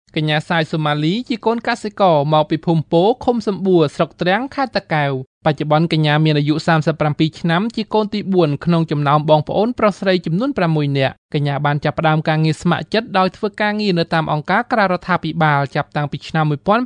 កញ្ញាសាយសូម៉ាលីជាកូនកសិករមកពីភូមិពោឃុំសម្បួរស្រុកទ្រាំងខេត្តតាកែវបច្ចុប្បន្នកញ្ញាមានអាយុ37ឆ្នាំជាកូនទី4ក្នុងចំណោមបងប្អូនប្រុសស្រីចំនួន6នាក់កញ្ញាបានចាប់ផ្ដើមការងារស្ម័គ្រចិត្តដោយធ្វើការងារនៅតាមអង្គការក្រៅរដ្ឋាភិបាលចាប់តាំងពីឆ្នាំ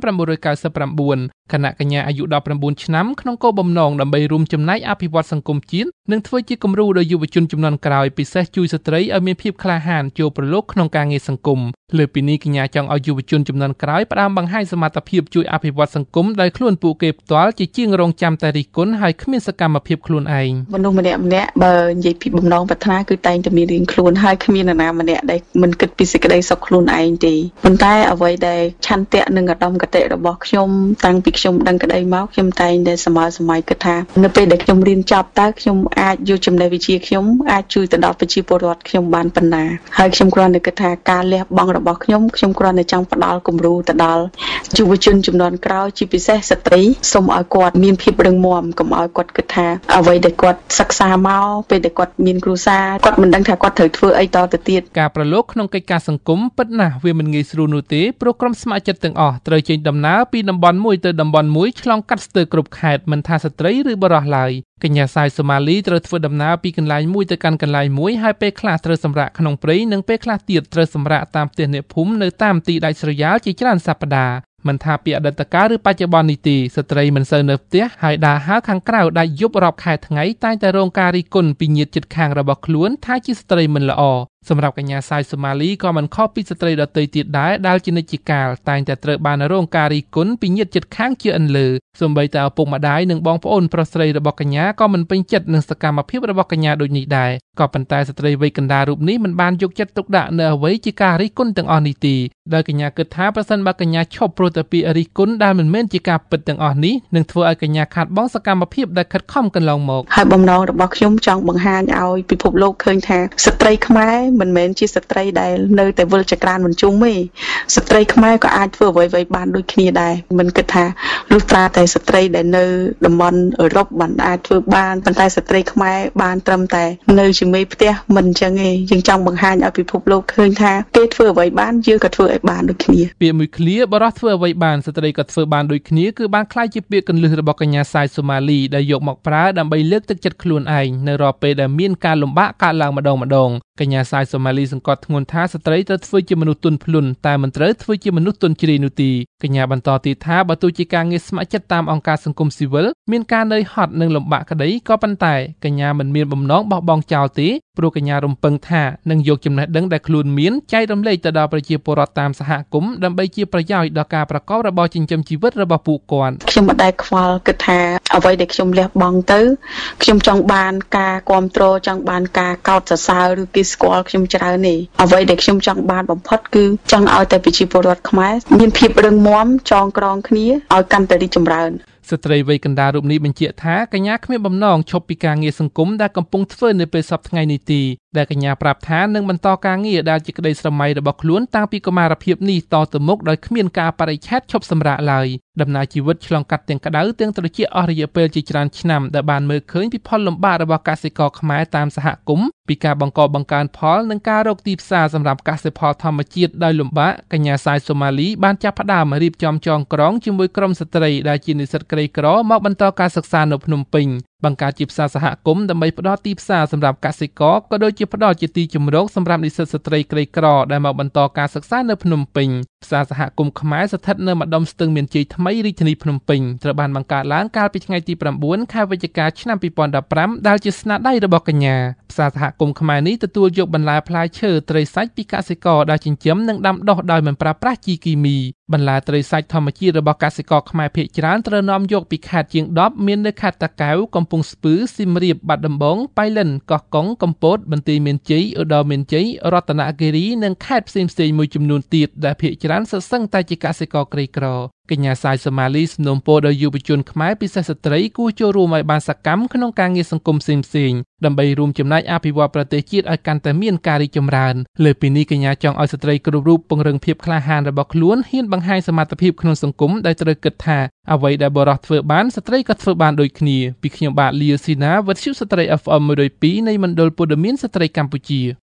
1999ខណៈកញ្ញាអាយុ19ឆ្នាំក្នុងគោលបំណងដើម្បីរួមចំណែកអភិវឌ្ឍសង្គមជាតិនិងធ្វើជាគំរូដល់យុវជនជំនាន់ក្រោយពិសេសជួយស្ត្រីឲ្យមានភាពក្លាហានចូលប្រឡូកក្នុងការងារសង្គមលើពីនេះកញ្ញាចង់ឲ្យយុវជនជំនាន់ក្រោយផ្ដើមបង្ហាញសមត្ថភាពជួយអភិវឌ្ឍសង្គមដោយខ្លួនពួកគេផ្ទាល់ជាជាងរងចាំតែរិះគន់ហើយគ្មានសកម្មភាពខ្លួនឯងមនុស្សម្នាក់បើនិយាយពីបំណងប្រាថ្នាគឺតែងតែមានរៀងខ្លួនហើយគ្មាននរណាម្នាក់ដែលមិនគិតពីសេចក្តីសុខខ្លួនឯងទេប៉ុន្តែអ្វីដែលឆន្ទៈនិងឧត្តមគតិរបស់ខ្ញុំតាំងពីខ្ញុំដឹងក្តីមកខ្ញុំតែងតែសម័យគិតថានៅពេលដែលខ្ញុំរៀនចប់តើខ្ញុំអាចយកចំណេះវិជ្ជាខ្ញុំអាចជួយទៅដល់ប្រជាពលរដ្ឋខ្ញុំបានប៉ុណ្ណាហើយខ្ញុំគ្រាន់តែគិតថាការលះបង់របស់ខ្ញុំគ្រាន់តែចង់ផ្ដល់គំរូទៅដល់យុវជនជំនាន់ក្រោយជាពិសេសស្ត្រីសូមឲ្យគាត់មានភាពរឹងមាំកុំឲ្យគាត់គិតថាអ្វីដែលគាត់សិក្សាមកពេលដែលគាត់មានគ្រួសារគាត់មិនដឹងថាគាត់ត្រូវធ្វើអីតទៅទៀតការប្រឡូកក្នុងកិច្ចការសង្គមពិតណាស់វាមិនងាយស្រួលនោះទេព្រោះក្រុមស្ម័គ្រចិត្តទាំងអស់ត្រូវចេញដំណើរពីតំបន់មួយទៅតំបន់មួយឆ្លងកាត់ស្ទើរគ្រប់ខេត្តមិនថាស្ត្រីឬបុរសឡើយកញ្ញាសាយសូម៉ាលីត្រូវធ្វើដំណើរពីកន្លែងមួយទៅកាន់កន្លែងមួយហើយពេលខ្លះត្រូវសម្រាកក្នុងព្រៃនិងពេលខ្លះទៀតត្រូវសម្រាកតាមផ្ទះអ្នកភូមិនៅតាមទីដាច់ស្រយាលជាច្រើនសប្តាហ៍មិនថាពីអតីតកាលឬបច្ចុប្បន្ននេះទេស្ត្រីមិនសូវនៅផ្ទះហើយដើរហើរខាងក្រៅដាច់យប់រាប់ខែថ្ងៃតែងតែរងការរិះគន់ពីញាតិជិតខាងរបស់ខ្លួនថាជាស្ត្រីមិនល្អសម្រាប់កញ្ញាសាយសូម៉ាលីក៏មិនខុសពីស្ត្រីដទៃទៀតដែរដែលជានិច្ចកាលតែងតែត្រូវបានរងការរិះគន់ពីញាតិជិតខាងជាអន្លើសូម្បីតែឪពុកម្ដាយនិងបងប្អូនប្រុសស្រីរបស់កញ្ញាក៏មិនពេញចិត្តនឹងសកម្មភាពរបស់កញ្ញាដូចនេះដែរក៏ប៉ុន្តែស្ត្រីវ័យកណ្ដាលរូបនេះមិនបានយកចិត្តទុកដាក់នៅអ្វីជាការរិះគន់ទាំងអស់នេះទេដោយកញ្ញាគិតថាប្រសិនបើកញ្ញាឈប់ព្រោះតែពីរិះគន់ដែលមិនមែនជាការពិតទាំងអស់នេះនឹងធ្វើឲ្យកញ្ញាខាតបង់សកម្មភាពដែលខិតខំកន្លងមកហើយបំណងរបស់ខ្ញុំចង់បង្ហាញឲ្យពិភពលោកឃើញថាស្ត្រីខ្មែរមិនមែនជាស្ត្រីដែលនៅតែវិលចក្រានមិនជុំទេស្ត្រីខ្មែរក៏អាចធ្វើអ្វីៗបានដូចគ្នាដែរមិនគិតថាលុះត្រាតែស្ត្រីដែលនៅតំបន់អឺរ៉ុបបានអាចធ្វើបានប៉ុន្តែស្ត្រីខ្មែរបានត្រឹមតែនៅជាមេផ្ទះមិនអញ្ចឹងទេយើងចង់បង្ហាញឲ្យពិភពលោកឃើញថាគេធ្វើអ្វីបានយើងក៏ធ្វើឲ្យបានដូចគ្នាពាក្យមួយឃ្លាបរិសុទ្ធធ្វើអ្វីបានស្ត្រីក៏ធ្វើបានដូចគ្នាគឺបានក្លាយជាពាក្យកន្លឹះរបស់កញ្ញាសាយសូម៉ាលីដែលយកមកប្រើដើម្បីលើកទឹកចិត្តខ្លួនឯងនៅរាល់ពេលដែលមានការលំបាកកើតឡើងម្ដងកញ្ញាសាយសូម៉ាលីសង្កត់ធ្ងន់ថាស្ត្រីត្រូវធ្វើជាមនុស្សទន់ភ្លន់តែមិនត្រូវធ្វើជាមនុស្សទន់ជ្រាយនោះទេកញ្ញាបន្តទៀតថាបើទោះជាការងារស្ម័គ្រចិត្តតាមអង្គការសង្គមស៊ីវិលមានការនឿយហត់និងលំបាកក្តីក៏ប៉ុន្តែកញ្ញាមិនមានបំណងបោះបង់ចោលទេព្រោះកញ្ញារំពឹងថានឹងយកចំណេះដឹងដែលខ្លួនមានចែករំលែកទៅដល់ប្រជាពលរដ្ឋតាមសហគមន៍ដើម្បីជាប្រយោជន៍ដល់ការប្រកបរបរចិញ្ចឹមជីវិតរបស់ពួកគាត់ខ្ញុំមិនដែលខ្វល់គិតថាអ្វីដែលខ្ញុំលះបង់ទៅខ្ញុំចង់បានការគ្រប់គ្រងចង់បានការកោតសរសើរឬគេស្គាល់ខ្ញុំច្រើនទេអ្វីដែលខ្ញុំចង់បានបំផុតគឺចង់ឲ្យតែប្រជាពលរដ្ឋខ្មែរមានភាពរឹងមាំចងក្រងគ្នាឲ្យកាន់តែរីកចម្រើនស្ត្រីវ័យកណ្ដាលរូបនេះបញ្ជាក់ថាកញ្ញាគ្មានបំណងឈប់ពីការងារសង្គមដែលកំពុងធ្វើនៅពេលសប្តាហ៍ថ្ងៃនេះទេដែលកញ្ញាប្រាប់ថានឹងបន្តការងារដែលជាក្តីស្រមៃរបស់ខ្លួនតាំងពីកុមារភាពនេះតទៅមុខដោយគ្មានការបរិច្ឆេទឈប់សម្រាកឡើយដំណើរជីវិតឆ្លងកាត់ទាំងក្តៅទាំងត្រជាក់អស់រយៈពេលជាច្រើនឆ្នាំដែលបានមើលឃើញពីផលលំបាករបស់កសិករខ្មែរតាមសហគមន៍ពីការបង្កបង្កើនផលនិងការរកទីផ្សារសម្រាប់កសិផលធម្មជាតិដោយលំបាកកញ្ញាសាយសូម៉ាលីបានចាប់ផ្ដើមរៀបចំចងក្រងជាមួយក្រុមស្ត្រីដែលជានិស្សិតក្រីក្រមកបន្តការសិក្សានៅភ្នំពេញបង្កើតជាផ្សារសហគមន៍ដើម្បីផ្ដល់ទីផ្សារសម្រាប់កសិករក៏ដូចជាផ្ដល់ជាទីជម្រកសម្រាប់និស្សិតស្ត្រីក្រីក្រដែលមកបន្តការសិក្សានៅភ្នំពេញផ្សារសហគមន៍ខ្មែរស្ថិតនៅម្ដុំស្ទឹងមានជ័យថ្មីរាជធានីភ្នំពេញត្រូវបានបង្កើតឡើងកាលពីថ្ងៃទី9ខែវិច្ឆិកាឆ្នាំ2015ដែលជាស្នាដៃរបស់កញ្ញាផ្សារសហគមន៍ខ្មែរនេះទទួលយកបន្លែផ្លែឈើត្រីសាច់ពីកសិករដែលចិញ្ចឹមនិងដាំដុះដោយមិនប្រើប្រាស់ជីគីមីបន្លែត្រីសាច់ធម្មជាតិរបស់កសិករខ្មែរភាគច្រើនត្រូវនាំយកពីខេត្តជាង10មាននៅខេត្តតាកែវកំពង់ស្ពឺសៀមរាបបាត់ដំបងប៉ៃលិនកោះកុងកំពតបន្ទាយមានជ័យឧត្តរមានជ័យរតនគិរីនិងខេត្តផ្សេងៗមួយចំនួនទៀតដែលភាគច្រើនសុទ្ធសឹងតែជាកសិករក្រីក្រកញ្ញាសាយសូម៉ាលីសំណូមពរដល់យុវជនខ្មែរពិសេសស្ត្រីគួរចូលរួមឲ្យបានសកម្មក្នុងការងារសង្គមផ្សេងៗដើម្បីរួមចំណែកអភិវឌ្ឍប្រទេសជាតិឲ្យកាន់តែមានការរីកចម្រើនលើពីនេះកញ្ញាចង់ឲ្យស្ត្រីគ្រប់រូបពង្រឹងភាពក្លាហានរបស់ខ្លួនហ៊ានបង្ហាញសមត្ថភាពក្នុងសង្គមដែលត្រូវគិតថាអ្វីដែលបុរសធ្វើបានស្ត្រីក៏ធ្វើបានដូចគ្នាពីខ្ញុំបាទលីអូស៊ីណាវិទ្យុស្ត្រី FM 102នៃមណ្ឌលព័ត៌មានស្ត្រីកម្ពុជា